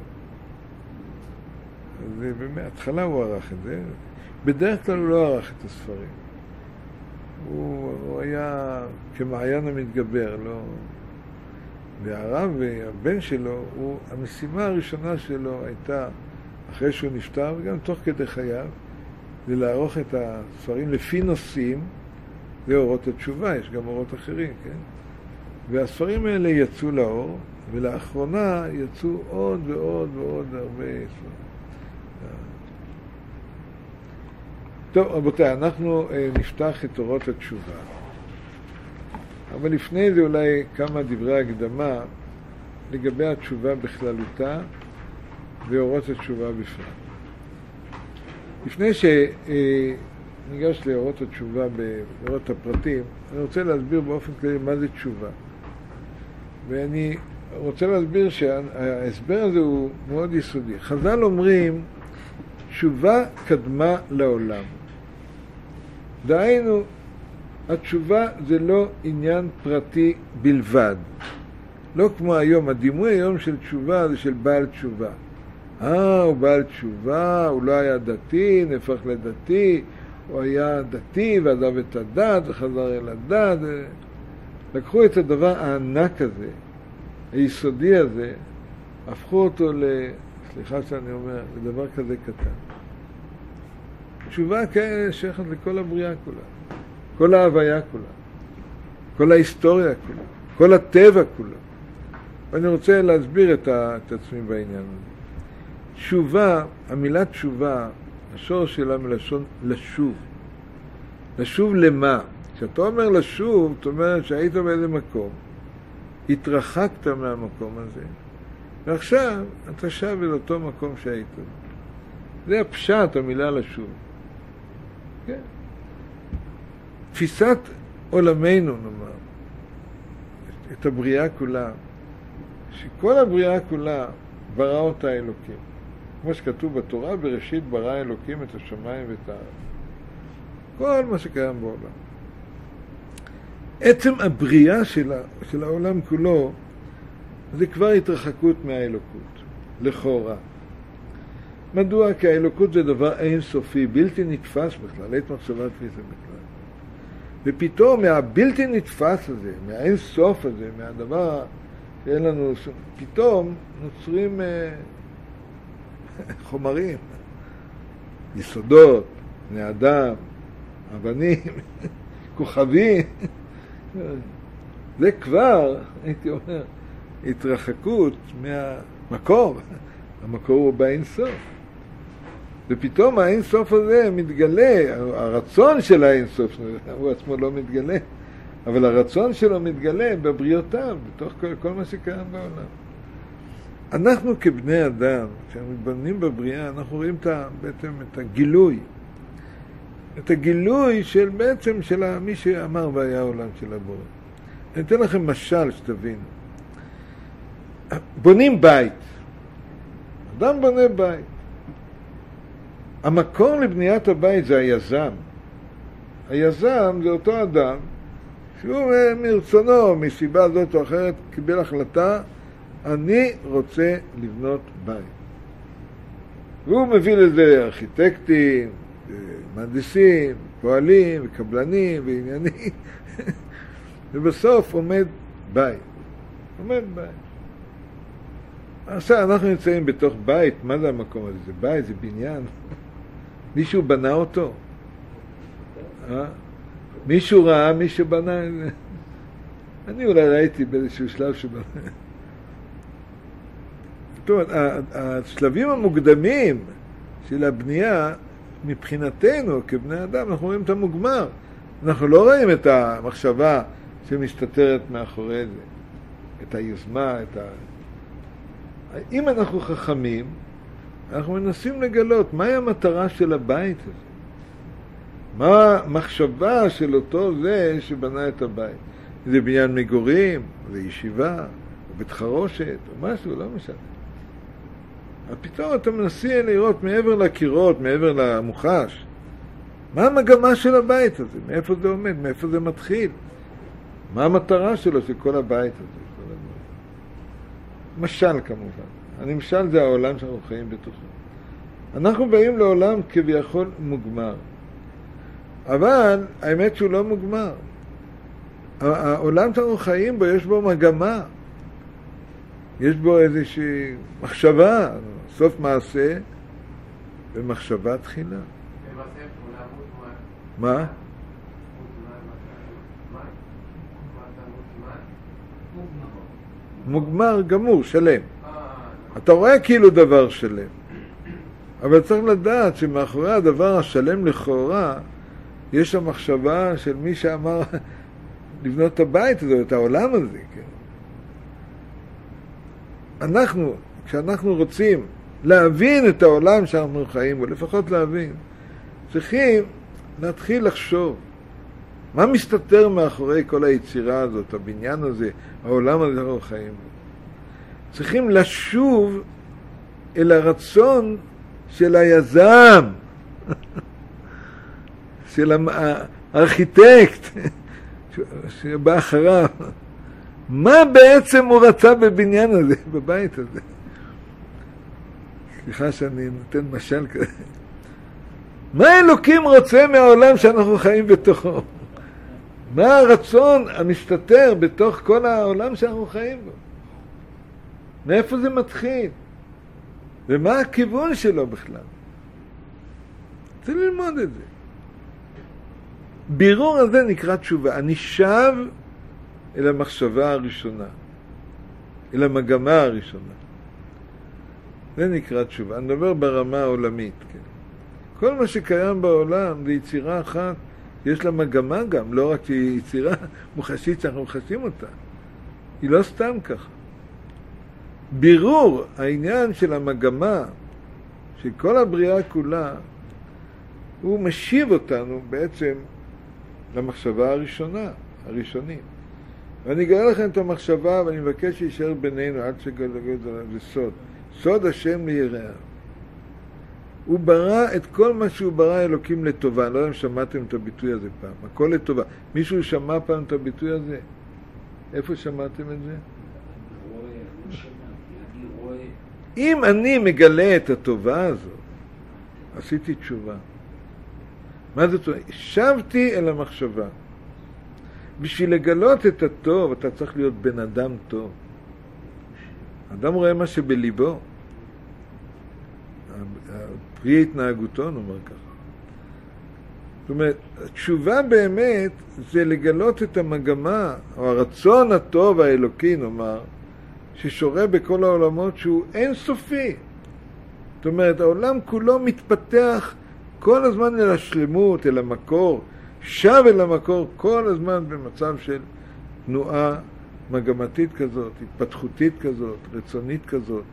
ובהתחלה הוא ערך את זה. בדרך כלל הוא לא ערך את הספרים. הוא, הוא היה כמעיין המתגבר, לא... והרב והבן שלו, הוא, המשימה הראשונה שלו הייתה, אחרי שהוא נפטר, וגם תוך כדי חייו, זה לערוך את הספרים לפי נושאים, זה אורות התשובה, יש גם אורות אחרים, כן? והספרים האלה יצאו לאור, ולאחרונה יצאו עוד ועוד ועוד הרבה ספרים. טוב, רבותיי, אנחנו אה, נפתח את אורות התשובה. אבל לפני זה אולי כמה דברי הקדמה לגבי התשובה בכללותה ואורות התשובה בפרט. לפני שניגש לאורות התשובה באורות הפרטים, אני רוצה להסביר באופן כללי מה זה תשובה. ואני רוצה להסביר שההסבר הזה הוא מאוד יסודי. חז"ל אומרים, תשובה קדמה לעולם. דהיינו, התשובה זה לא עניין פרטי בלבד. לא כמו היום, הדימוי היום של תשובה זה של בעל תשובה. אה, הוא בעל תשובה, הוא לא היה דתי, נהפך לדתי, הוא היה דתי ועזב את הדת וחזר אל הדת. לקחו את הדבר הענק הזה, היסודי הזה, הפכו אותו ל... סליחה שאני אומר, לדבר כזה קטן. תשובה כאלה שייכת לכל הבריאה כולה, כל ההוויה כולה, כל ההיסטוריה כולה, כל הטבע כולה. ואני רוצה להסביר את, ה... את עצמי בעניין הזה. תשובה, המילה תשובה, השורש שלה מלשון לשוב. לשוב למה? כשאתה אומר לשוב, זאת אומרת שהיית באיזה מקום, התרחקת מהמקום הזה, ועכשיו אתה שב אל אותו מקום שהיית. זה הפשט, המילה לשוב. כן? תפיסת עולמנו, נאמר, את הבריאה כולה, שכל הבריאה כולה ברא אותה אלוקים. כמו שכתוב בתורה, בראשית ברא אלוקים את השמיים ואת הארץ. כל מה שקיים בעולם. עצם הבריאה של, של העולם כולו, זה כבר התרחקות מהאלוקות, לכאורה. מדוע? כי האלוקות זה דבר אינסופי, בלתי נתפס בכלל, אין מחשבה תפיסה בכלל. ופתאום מהבלתי נתפס הזה, מהאינסוף הזה, מהדבר שאין לנו, פתאום נוצרים אה, חומרים, יסודות, בני אדם, אבנים, כוכבים. זה כבר, הייתי אומר, התרחקות מהמקור. המקור הוא באינסוף. ופתאום האינסוף הזה מתגלה, הרצון של האינסוף, הוא עצמו לא מתגלה, אבל הרצון שלו מתגלה בבריאותיו, בתוך כל, כל מה שקיים בעולם. אנחנו כבני אדם, כשאנחנו מתבוננים בבריאה, אנחנו רואים את, בעצם את הגילוי. את הגילוי של בעצם של מי שאמר והיה העולם של הבורא. אני אתן לכם משל שתבינו. בונים בית. אדם בונה בית. המקור לבניית הבית זה היזם. היזם זה אותו אדם שהוא מרצונו, מסיבה זאת או אחרת, קיבל החלטה, אני רוצה לבנות בית. והוא מביא לזה ארכיטקטים, מהנדסים, פועלים וקבלנים ועניינים, ובסוף עומד בית. עומד בית. עכשיו אנחנו נמצאים בתוך בית, מה זה המקום הזה? זה בית, זה בניין. מישהו בנה אותו? אה? מישהו ראה, מישהו בנה את זה? אני אולי ראיתי באיזשהו שלב שבנה. זאת אומרת, השלבים המוקדמים של הבנייה, מבחינתנו כבני אדם, אנחנו רואים את המוגמר. אנחנו לא רואים את המחשבה שמסתתרת מאחורי זה, את היוזמה, את ה... אם אנחנו חכמים, אנחנו מנסים לגלות מהי המטרה של הבית הזה. מה המחשבה של אותו זה שבנה את הבית? זה בניין מגורים, זה ישיבה, או בית חרושת, או משהו, לא משנה. פתאום אתה מנסה לראות מעבר לקירות, מעבר למוחש. מה המגמה של הבית הזה? מאיפה זה עומד? מאיפה זה מתחיל? מה המטרה שלו של כל הבית הזה? משל כמובן. הנמשל זה העולם שאנחנו חיים בתוכו. אנחנו באים לעולם כביכול מוגמר. אבל האמת שהוא לא מוגמר. העולם שאנחנו חיים בו, יש בו מגמה. יש בו איזושהי מחשבה, סוף מעשה ומחשבה תחילה. מה? מוגמר, גמור, שלם. אתה רואה כאילו דבר שלם. אבל צריך לדעת שמאחורי הדבר השלם לכאורה, יש המחשבה של מי שאמר לבנות את הבית הזה, את העולם הזה. כן? אנחנו, כשאנחנו רוצים להבין את העולם שאנחנו חיים בו, לפחות להבין, צריכים להתחיל לחשוב. מה מסתתר מאחורי כל היצירה הזאת, הבניין הזה, העולם הזה שאנחנו חיים בו? צריכים לשוב אל הרצון של היזם, של הארכיטקט שבא אחריו. מה בעצם הוא רצה בבניין הזה, בבית הזה? סליחה שאני נותן משל כזה. מה אלוקים רוצה מהעולם שאנחנו חיים בתוכו? מה הרצון המסתתר בתוך כל העולם שאנחנו חיים בו? מאיפה זה מתחיל? ומה הכיוון שלו בכלל? צריך ללמוד את זה. בירור הזה נקרא תשובה. אני שב אל המחשבה הראשונה, אל המגמה הראשונה. זה נקרא תשובה. אני מדבר ברמה העולמית. כן. כל מה שקיים בעולם זה יצירה אחת, יש לה מגמה גם, לא רק שהיא יצירה מוחשית שאנחנו מחשים אותה. היא לא סתם ככה. בירור העניין של המגמה, של כל הבריאה כולה, הוא משיב אותנו בעצם למחשבה הראשונה, הראשונים. ואני אגלה לכם את המחשבה, ואני מבקש שישאר בינינו עד שגלגל זה סוד. סוד השם ליראה. הוא ברא את כל מה שהוא ברא אלוקים לטובה. אני לא יודע אם שמעתם את הביטוי הזה פעם. הכל לטובה. מישהו שמע פעם את הביטוי הזה? איפה שמעתם את זה? אם אני מגלה את הטובה הזאת, עשיתי תשובה. מה זאת אומרת? שבתי אל המחשבה. בשביל לגלות את הטוב, אתה צריך להיות בן אדם טוב. אדם רואה מה שבליבו. פרי התנהגותו, נאמר ככה. זאת אומרת, התשובה באמת זה לגלות את המגמה, או הרצון הטוב האלוקי, נאמר, ששורה בכל העולמות שהוא אינסופי. זאת אומרת, העולם כולו מתפתח כל הזמן אל השלמות, אל המקור, שב אל המקור כל הזמן במצב של תנועה מגמתית כזאת, התפתחותית כזאת, רצונית כזאת.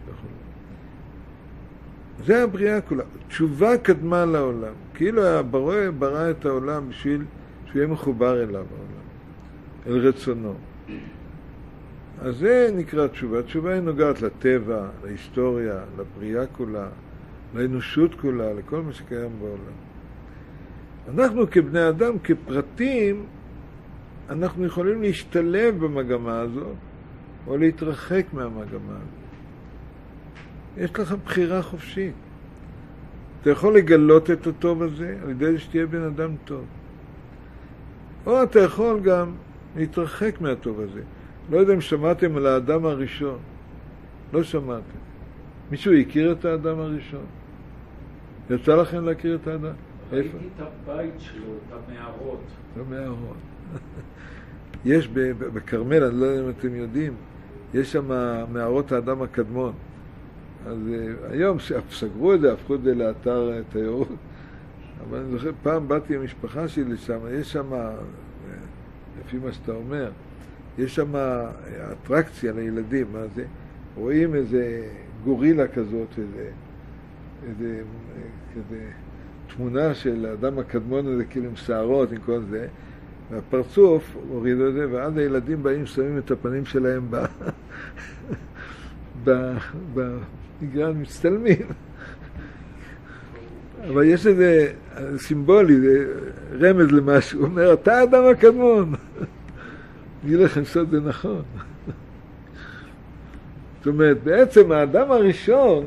זה הבריאה כולה. תשובה קדמה לעולם. כאילו הבורא ברא את העולם בשביל שהוא יהיה מחובר אליו העולם, אל רצונו. אז זה נקרא תשובה. התשובה היא נוגעת לטבע, להיסטוריה, לבריאה כולה, לאנושות כולה, לכל מה שקיים בעולם. אנחנו כבני אדם, כפרטים, אנחנו יכולים להשתלב במגמה הזאת, או להתרחק מהמגמה הזאת. יש לך בחירה חופשית. אתה יכול לגלות את הטוב הזה על ידי שתהיה בן אדם טוב. או אתה יכול גם להתרחק מהטוב הזה. לא יודע אם שמעתם על האדם הראשון. לא שמעתם. מישהו הכיר את האדם הראשון? יצא לכם להכיר את האדם? ראיתי את הבית שלו, את המערות. את המערות. יש בקרמל, אני לא יודע אם אתם יודעים, יש שם מערות האדם הקדמון. אז היום סגרו את זה, הפכו את זה לאתר תיירות. אבל אני זוכר, פעם באתי עם המשפחה שלי לשם, יש שם, לפי מה שאתה אומר, יש שם אטרקציה לילדים, מה זה? רואים איזה גורילה כזאת, איזה, איזה, כזה, תמונה של האדם הקדמון הזה, כאילו עם שערות, עם כל זה, והפרצוף הורידו את זה, ואז הילדים באים, שמים את הפנים שלהם ב... בגרן מצטלמים. אבל יש איזה סימבולי, זה רמז למשהו, הוא אומר, אתה האדם הקדמון. אני לכם לעשות זה נכון. זאת אומרת, בעצם האדם הראשון,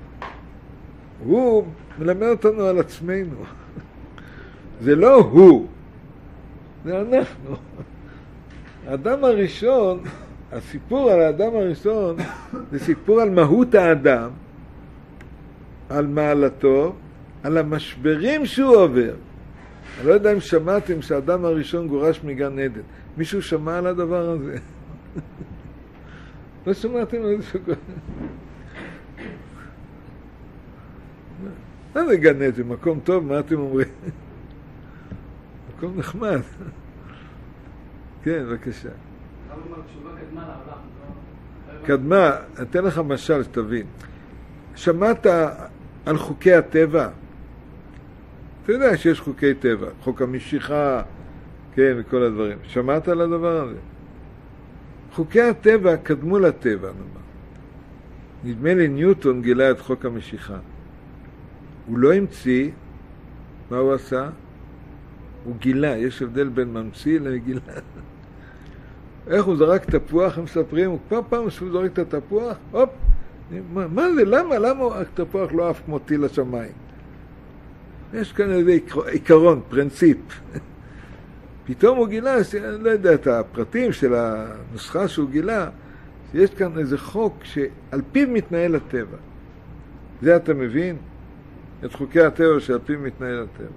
הוא מלמד אותנו על עצמנו. זה לא הוא, זה אנחנו. האדם הראשון, הסיפור על האדם הראשון, זה סיפור על מהות האדם, על מעלתו, על המשברים שהוא עובר. אני לא יודע אם שמעתם שהאדם הראשון גורש מגן עדן. מישהו שמע על הדבר הזה? לא שמעתם על זה שגורש? מה זה גן עדן? מקום טוב? מה אתם אומרים? מקום נחמד. כן, בבקשה. קדמה, אתן לך משל שתבין. שמעת על חוקי הטבע? אתה יודע שיש חוקי טבע, חוק המשיכה, כן, וכל הדברים. שמעת על הדבר הזה? חוקי הטבע קדמו לטבע, נאמר. נדמה לי ניוטון גילה את חוק המשיכה. הוא לא המציא, מה הוא עשה? הוא גילה, יש הבדל בין ממציא לגילה. איך הוא זרק תפוח, הם מספרים, הוא פעם פעם שהוא זורק את התפוח, הופ, מה, מה זה, למה, למה התפוח לא עף כמו טיל השמיים? יש כאן איזה עיקרון, פרינציפ. פתאום הוא גילה, אני לא יודע את הפרטים של הנוסחה שהוא גילה, שיש כאן איזה חוק שעל פיו מתנהל הטבע. זה אתה מבין? את חוקי הטבע שעל פיו מתנהל הטבע.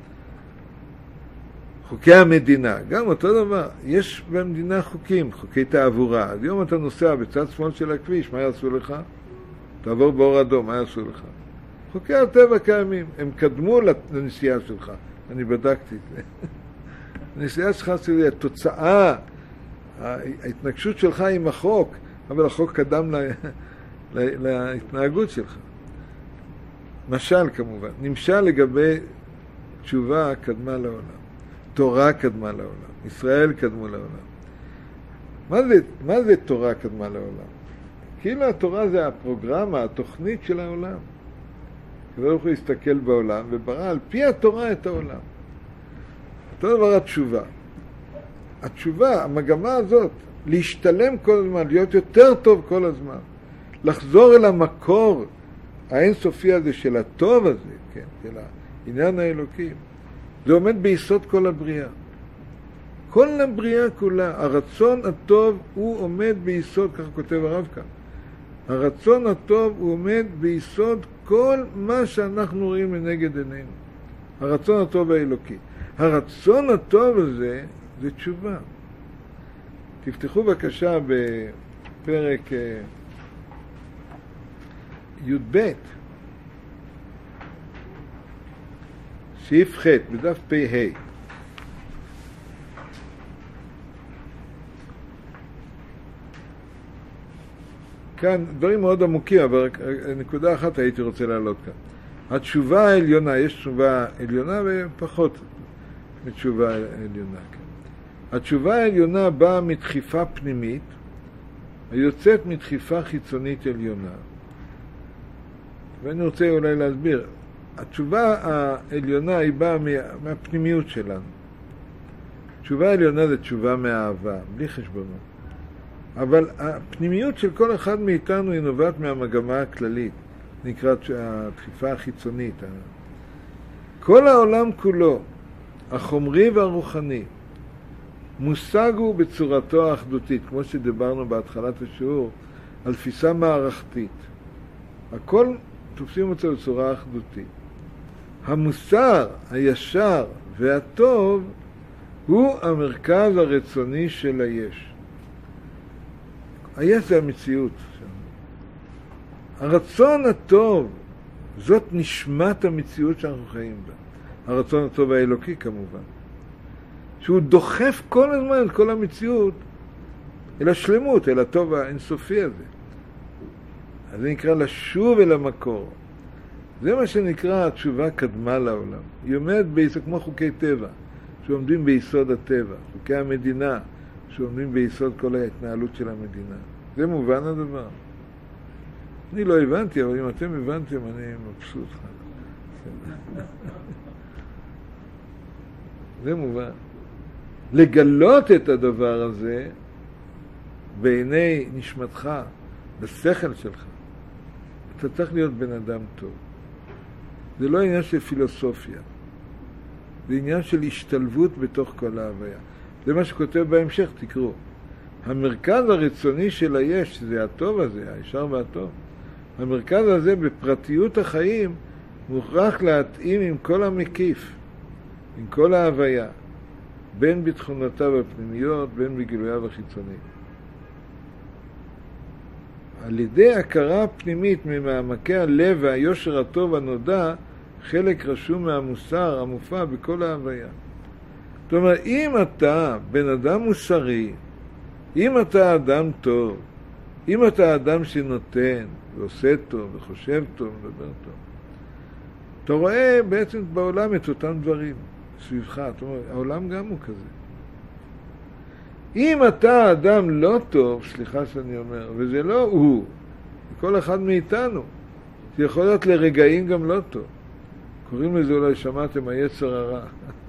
חוקי המדינה, גם אותו דבר. יש במדינה חוקים, חוקי תעבורה. אז יום אתה נוסע בצד שמאל של הכביש, מה יעשו לך? תעבור באור אדום, מה יעשו לך? חוקי הטבע קיימים, הם קדמו לנסיעה שלך. אני בדקתי את זה. הנסיעה שלך זה התוצאה, ההתנגשות שלך עם החוק, אבל החוק קדם לה, לה, להתנהגות שלך. משל כמובן, נמשל לגבי תשובה קדמה לעולם. תורה קדמה לעולם, ישראל קדמו לעולם. מה זה, מה זה תורה קדמה לעולם? כאילו התורה זה הפרוגרמה, התוכנית של העולם. כדי הוא להסתכל בעולם וברא על פי התורה את העולם. אותו דבר התשובה. התשובה, המגמה הזאת, להשתלם כל הזמן, להיות יותר טוב כל הזמן. לחזור אל המקור האינסופי הזה של הטוב הזה, כן, של העניין האלוקי. זה עומד ביסוד כל הבריאה. כל הבריאה כולה, הרצון הטוב הוא עומד ביסוד, כך כותב הרב כאן. הרצון הטוב הוא עומד ביסוד כל מה שאנחנו רואים לנגד עינינו. הרצון הטוב האלוקי. הרצון הטוב הזה זה תשובה. תפתחו בבקשה בפרק י' ב' סעיף ח' בדף פ' ה'. כאן דברים מאוד עמוקים, אבל נקודה אחת הייתי רוצה להעלות כאן. התשובה העליונה, יש תשובה עליונה ופחות מתשובה עליונה. כן. התשובה העליונה באה מדחיפה פנימית, היוצאת מדחיפה חיצונית עליונה. ואני רוצה אולי להסביר. התשובה העליונה היא באה מהפנימיות שלנו. תשובה העליונה זה תשובה מהאהבה, בלי חשבונות. אבל הפנימיות של כל אחד מאיתנו היא נובעת מהמגמה הכללית, נקראת הדחיפה החיצונית. כל העולם כולו, החומרי והרוחני, מושג הוא בצורתו האחדותית, כמו שדיברנו בהתחלת השיעור, על תפיסה מערכתית. הכל תופסים אותו בצורה אחדותית. המוסר, הישר והטוב הוא המרכז הרצוני של היש. היש זה המציאות. הרצון הטוב, זאת נשמת המציאות שאנחנו חיים בה. הרצון הטוב האלוקי כמובן. שהוא דוחף כל הזמן את כל המציאות אל השלמות, אל הטוב האינסופי הזה. אז זה נקרא לשוב אל המקור. זה מה שנקרא התשובה קדמה לעולם. היא עומדת ביסוד, כמו חוקי טבע, שעומדים ביסוד הטבע, חוקי המדינה, שעומדים ביסוד כל ההתנהלות של המדינה. זה מובן הדבר. אני לא הבנתי, אבל אם אתם הבנתם, אני מבסוט. זה מובן. לגלות את הדבר הזה בעיני נשמתך, בשכל שלך. אתה צריך להיות בן אדם טוב. זה לא עניין של פילוסופיה. זה עניין של השתלבות בתוך כל ההוויה. זה מה שכותב בהמשך, תקראו. המרכז הרצוני של היש, שזה הטוב הזה, הישר והטוב, המרכז הזה בפרטיות החיים מוכרח להתאים עם כל המקיף, עם כל ההוויה, בין בתכונותיו הפנימיות, בין בגילוייו החיצוניים. על ידי הכרה פנימית ממעמקי הלב והיושר הטוב הנודע, חלק רשום מהמוסר המופע בכל ההוויה. זאת אומרת, אם אתה בן אדם מוסרי, אם אתה אדם טוב, אם אתה אדם שנותן ועושה טוב וחושב טוב ומדבר טוב, אתה רואה בעצם בעולם את אותם דברים סביבך. זאת אומרת, העולם גם הוא כזה. אם אתה אדם לא טוב, סליחה שאני אומר, וזה לא הוא, כל אחד מאיתנו, זה יכול להיות לרגעים גם לא טוב. קוראים לזה, אולי שמעתם, היצר הרע.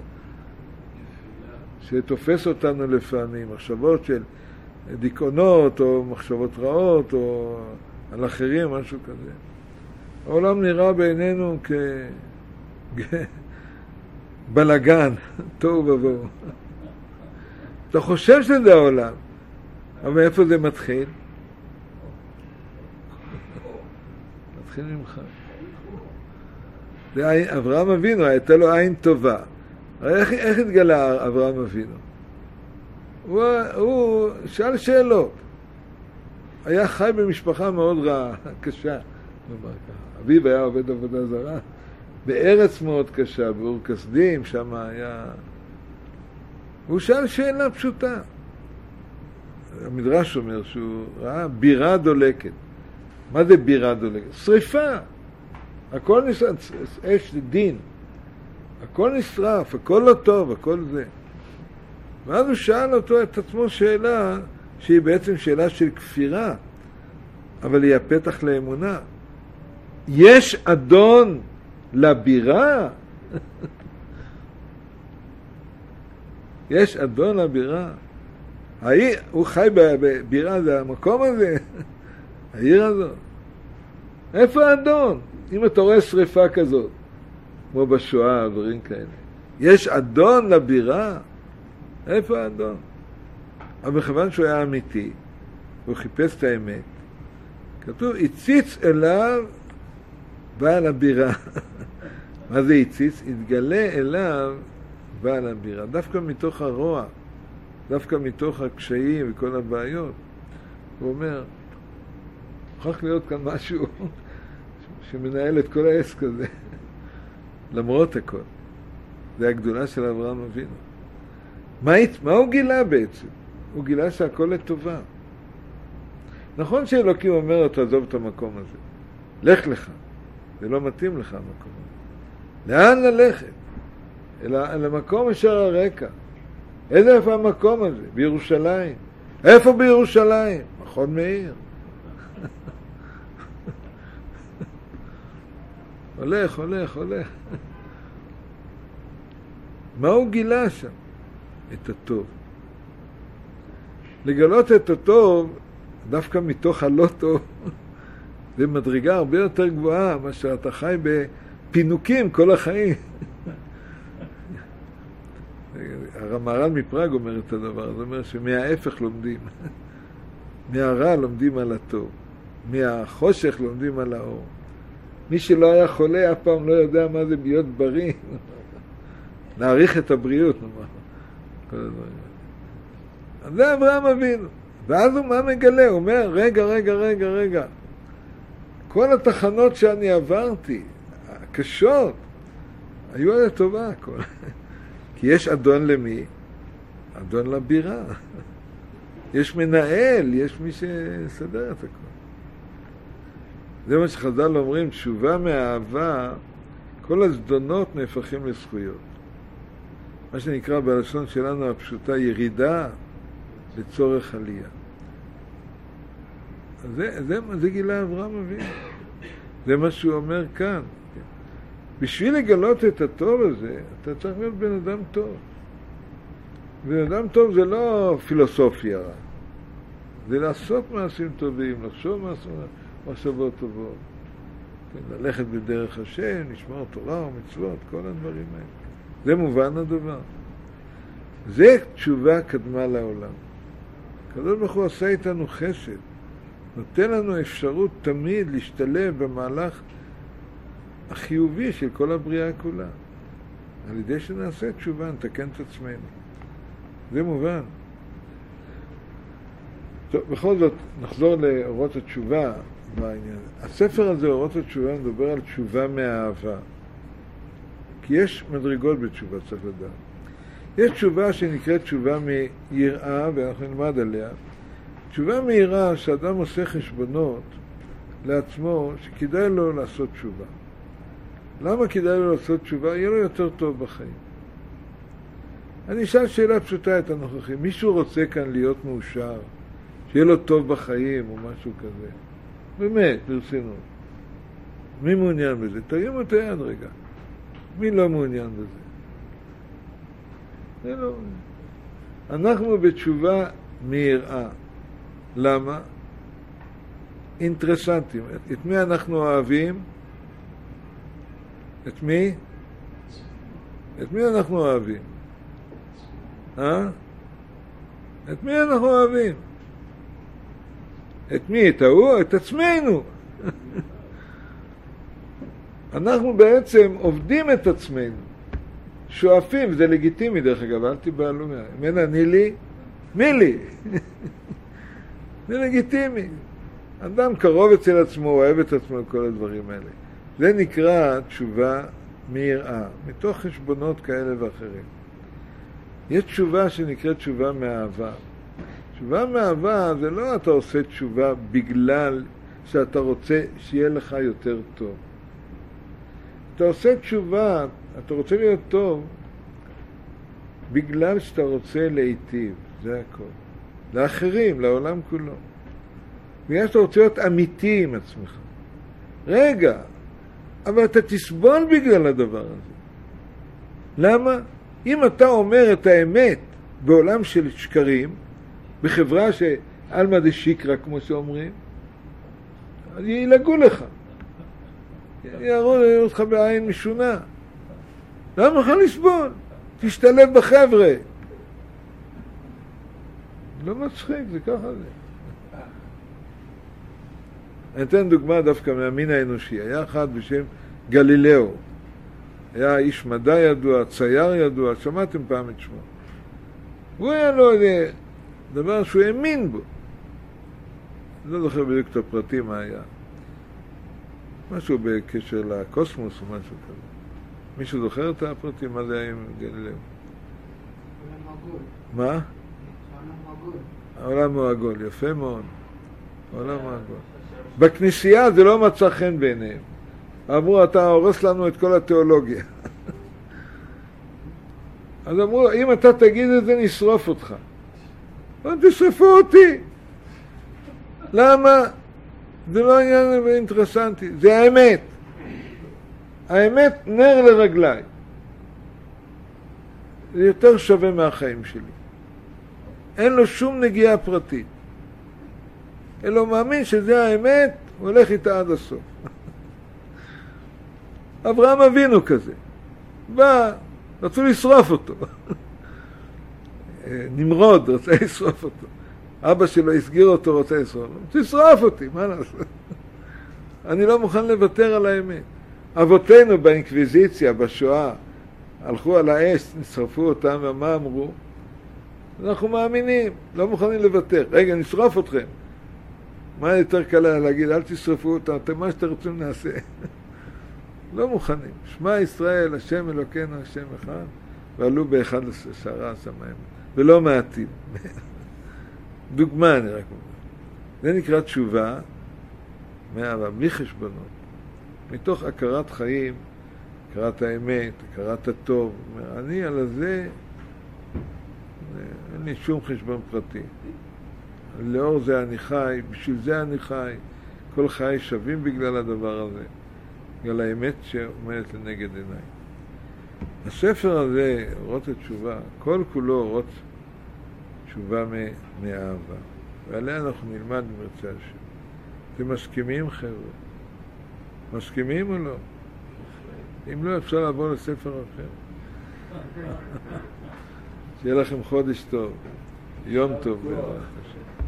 שתופס אותנו לפעמים, מחשבות של דיכאונות או מחשבות רעות או על אחרים, משהו כזה. העולם נראה בעינינו כבלגן, טוב ובואו. אתה חושב שזה העולם, אבל איפה זה מתחיל? מתחיל ממך. זה עין, אברהם אבינו, הייתה לו עין טובה. איך, איך התגלה אברהם אבינו? הוא, הוא שאל שאלות. היה חי במשפחה מאוד רעה, קשה. אביו היה עובד עבודה זרה. בארץ מאוד קשה, באור כסדים, שם היה... הוא שאל שאלה פשוטה. המדרש אומר שהוא ראה בירה דולקת. מה זה בירה דולקת? שריפה. הכל נשרף, אש דין. הכל נשרף, הכל לא טוב, הכל זה. ואז הוא שאל אותו את עצמו שאלה שהיא בעצם שאלה של כפירה, אבל היא הפתח לאמונה. יש אדון לבירה? יש אדון לבירה? העיר, הוא חי בבירה, זה המקום הזה, העיר הזאת. איפה האדון? אם אתה רואה שריפה כזאת, כמו בשואה, דברים כאלה. יש אדון לבירה? איפה האדון? אבל מכיוון שהוא היה אמיתי, הוא חיפש את האמת, כתוב, הציץ אליו בעל הבירה. מה זה הציץ? התגלה אליו בעל הבירה. דווקא מתוך הרוע, דווקא מתוך הקשיים וכל הבעיות. הוא אומר, הוכח להיות כאן משהו שמנהל את כל העסק הזה. למרות הכל. זה הגדולה של אברהם אבינו. מה, מה הוא גילה בעצם? הוא גילה שהכל לטובה. נכון שאלוקים אומר, תעזוב את המקום הזה. לך לך. זה לא מתאים לך המקום הזה. לאן ללכת? אלא למקום אשר הרקע. איזה איפה המקום הזה? בירושלים. איפה בירושלים? מכון מאיר. הולך, הולך, הולך. מה הוא גילה שם? את הטוב. לגלות את הטוב, דווקא מתוך הלא טוב, זה מדרגה הרבה יותר גבוהה, מה שאתה חי בפינוקים כל החיים. הרמהר"ל מפראג אומר את הדבר, זה אומר שמההפך לומדים. מהרע לומדים על הטוב. מהחושך לומדים על האור. מי שלא היה חולה אף פעם לא יודע מה זה להיות בריא. להעריך את הבריאות, נאמר. כל הדברים. אז זה אברהם אבינו. ואז הוא מה מגלה? הוא אומר, רגע, רגע, רגע, רגע. כל התחנות שאני עברתי, הקשות, היו על הטובה הכל. כי יש אדון למי? אדון לבירה. יש מנהל, יש מי שסדר את הכל. זה מה שחז"ל אומרים, תשובה מהאהבה, כל הזדונות נהפכים לזכויות. מה שנקרא בלשון שלנו הפשוטה, ירידה לצורך עלייה. זה, זה, זה גילה אברהם אבינו. זה מה שהוא אומר כאן. בשביל לגלות את הטוב הזה, אתה צריך להיות בן אדם טוב. בן אדם טוב זה לא פילוסופיה, זה לעשות מעשים טובים, לחשוב מחשבות טובות, ללכת בדרך השם, לשמור תורה ומצוות, כל הדברים האלה. זה מובן הדבר. זה תשובה קדמה לעולם. הקדוש ברוך הוא עשה איתנו חסד, נותן לנו אפשרות תמיד להשתלב במהלך החיובי של כל הבריאה כולה. על ידי שנעשה תשובה, נתקן את עצמנו. זה מובן. טוב, בכל זאת, נחזור לאורות התשובה בעניין. הספר הזה, אורות התשובה, מדבר על תשובה מהאהבה. כי יש מדרגות בתשובה, צריך לדעת. יש תשובה שנקראת תשובה מיראה, ואנחנו נלמד עליה. תשובה מיראה שאדם עושה חשבונות לעצמו שכדאי לו לעשות תשובה. למה כדאי לו לעשות תשובה? יהיה לו יותר טוב בחיים. אני אשאל שאלה פשוטה את הנוכחים. מישהו רוצה כאן להיות מאושר? שיהיה לו טוב בחיים או משהו כזה? באמת, ברצינות. מי מעוניין בזה? תרימו את היד רגע. מי לא מעוניין בזה? זה לא. אנחנו בתשובה מיראה. למה? אינטרסנטים. את מי אנחנו אוהבים? את מי? את מי אנחנו אוהבים? אה? את מי אנחנו אוהבים? את מי? את ההוא? את עצמנו. אנחנו בעצם עובדים את עצמנו. שואפים, זה לגיטימי דרך אגב, אל תיבהלו מהם. אם אני לי, מי לי? זה לגיטימי. אדם קרוב אצל עצמו, אוהב את עצמו, כל הדברים האלה. זה נקרא תשובה מיראה, מתוך חשבונות כאלה ואחרים. יש תשובה שנקראת תשובה מאהבה. תשובה מאהבה זה לא אתה עושה תשובה בגלל שאתה רוצה שיהיה לך יותר טוב. אתה עושה תשובה, אתה רוצה להיות טוב בגלל שאתה רוצה להיטיב, זה הכל. לאחרים, לעולם כולו. בגלל שאתה רוצה להיות אמיתי עם עצמך. רגע, אבל אתה תסבול בגלל הדבר הזה. למה? אם אתה אומר את האמת בעולם של שקרים, בחברה שאלמה דה שיקרה, כמו שאומרים, אז ילגו לך. יראו אותך בעין משונה. למה לך לסבול? תשתלב בחבר'ה. לא מצחיק, זה ככה זה. אני אתן דוגמה דווקא מהמין האנושי. היה אחד בשם גלילאו. היה איש מדע ידוע, צייר ידוע, שמעתם פעם את שמו. הוא היה לו איזה דבר שהוא האמין בו. אני לא זוכר בדיוק את הפרטים מה היה. משהו בקשר לקוסמוס או משהו כזה. מישהו זוכר את הפרטים? מה זה היה עם גלילאו? מה? העולם הוא עגול, יפה מאוד. העולם הוא עגול. בכנסייה זה לא מצא חן בעיניהם. אמרו, אתה הורס לנו את כל התיאולוגיה. אז אמרו, אם אתה תגיד את זה, נשרוף אותך. לא תשרפו אותי. למה? זה לא עניין אינטרסנטי, זה האמת. האמת נר לרגליי. זה יותר שווה מהחיים שלי. אין לו שום נגיעה פרטית. אין לו מאמין שזה האמת, הוא הולך איתה עד הסוף. אברהם אבינו כזה. בא, רצו לשרוף אותו. נמרוד רצה לשרוף אותו. אבא שלו הסגיר אותו, רוצה לשרוף אותו. תשרוף אותי, מה לעשות? אני לא מוכן לוותר על האמת. אבותינו באינקוויזיציה, בשואה, הלכו על האש, נשרפו אותם, ומה אמרו? אנחנו מאמינים, לא מוכנים לוותר. רגע, נשרוף אתכם. מה יותר קלה להגיד, אל תשרפו אותם, אתם מה שאתם רוצים נעשה. לא מוכנים. שמע ישראל, השם אלוקינו, השם אחד, ועלו באחד שערי השמיים. ולא מעטים. דוגמה אני רק אומר. זה נקרא תשובה מאהבה, בלי חשבונות. מתוך הכרת חיים, הכרת האמת, הכרת הטוב. אני על הזה, אין לי שום חשבון פרטי. לאור זה אני חי, בשביל זה אני חי. כל חיי שווים בגלל הדבר הזה, בגלל האמת שעומדת לנגד עיניי. הספר הזה, אורות התשובה, כל כולו אורות תשובה מאהבה. ועליה אנחנו נלמד במרצה השם. אתם מסכימים, חבר'ה? מסכימים או לא? אם לא, אפשר לעבור לספר אחר. שיהיה לכם חודש טוב, יום טוב בעזרת השם.